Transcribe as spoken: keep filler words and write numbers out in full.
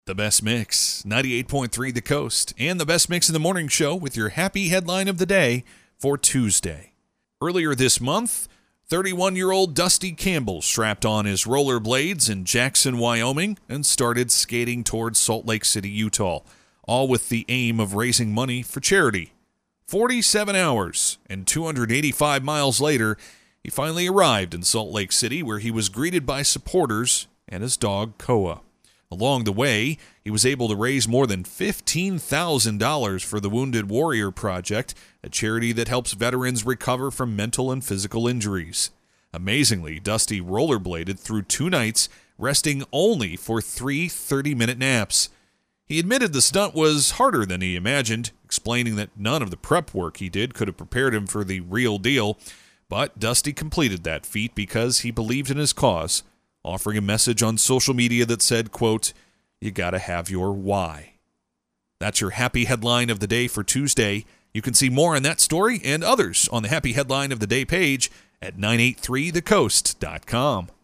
The Best Mix, ninety-eight point three The Coast, and The Best Mix in the Morning Show with your happy headline of the day for Tuesday. Earlier this month, thirty-one-year-old Dusty Campbell strapped on his rollerblades in Jackson, Wyoming, and started skating towards Salt Lake City, Utah, all with the aim of raising money for charity. forty-seven hours and two hundred eighty-five miles later, he finally arrived in Salt Lake City, where he was greeted by supporters and his dog, Koa. Along the way, he was able to raise more than fifteen thousand dollars for the Wounded Warrior Project, a charity that helps veterans recover from mental and physical injuries. Amazingly, Dusty rollerbladed through two nights, resting only for three thirty-minute naps. He admitted the stunt was harder than he imagined, explaining that none of the prep work he did could have prepared him for the real deal. But Dusty completed that feat because he believed in his cause, offering a message on social media that said, quote, "You gotta have your why." That's your happy headline of the day for Tuesday. You can see more on that story and others on the Happy Headline of the Day page at nine eighty-three the coast dot com.